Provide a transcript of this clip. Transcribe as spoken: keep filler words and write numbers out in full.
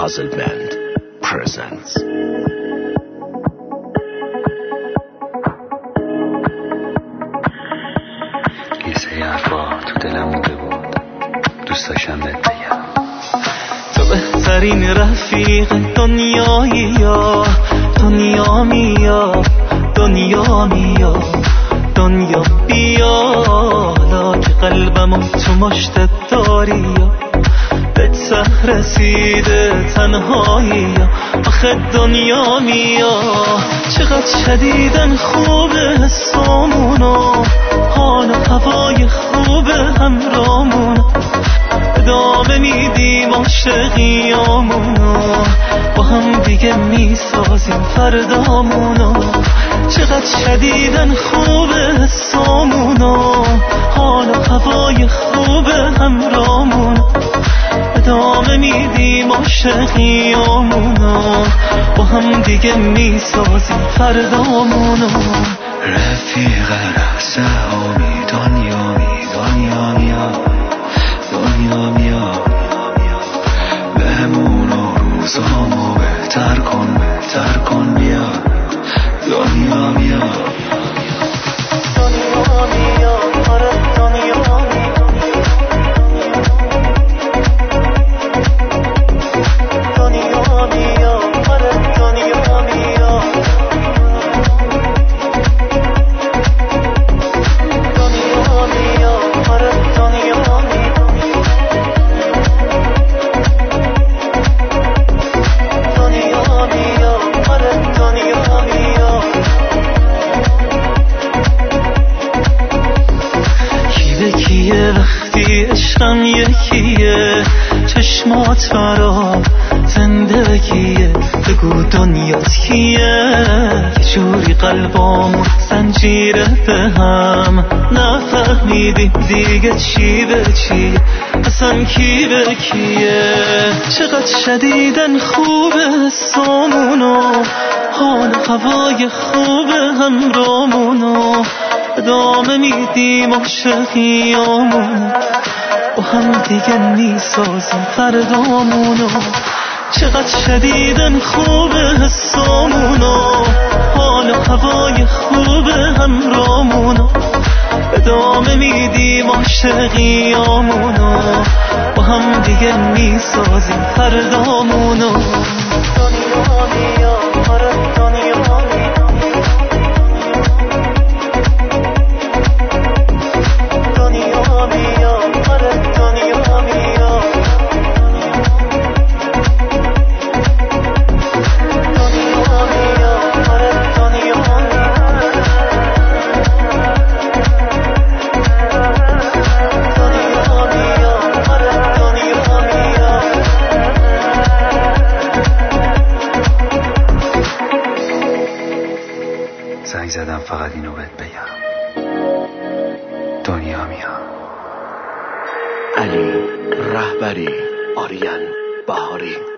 Puzzle Band presents. یه سری حرفا تو دلم مونده بود، دوست داشتم بهت بگم. تو بهترین رفیق دنیایی، یا دنیا میا دنیا میا دنیا بیا، حالا که قلبمو تو مشتت داری، یا به ته رسیده تنهایی، آخه دنیا میا. چقدر شدیدن خوبه حسامونو، حال و هوای خوبه همرامونو، ادامه میدیم عاشقیامونو، با هم دیگه میسازیم فردامونو. چقدر شدیدن خوبه حسامونو، حال و هوای خوبه همرامونو، ادامه میدیم عاشقیامونو، با هم دیگه میسازیم فردامونو. رفیق رقص همی دنیا می دنیا میا دنیا میا، بهمونو روزامو بهتر کن بهتر کن بیا دنیا میا دنیا میا آره دنیا میا دنیا میا آره دنیا میا دنیا میا آره دنیا میا دنیا میا آره دنیا میا. کی به کیه وقتی عشقم یکیه، چشمات برا زندگیه، بگو دنیات کیه. یه جوری قلبامون زنجیره به هم، نفهمیدیم دیگه چی به چیه، اصلا کی به کیه. چقدر شدیدن خوبه حسامونو، حال هوای خوبه همرامونو، ادامه میدیم عاشقیامونو، با هم دیگه میسازیم فردامونو. چقدر شدیدن خوبه حسامونو، حال و هوای خوبه همرامونو، ادامه میدیم عاشقیامونو، با هم دیگه میسازیم فردامونو. دنیا میا آره دنیا میا دنیا میا آره دنیا میا دنیا میا آره دنیا دنیا میا آره دنیا میا. زنگ زدم فقط اینو بهت بگم، دنیا میا. علی رهبری، آریان بهاری.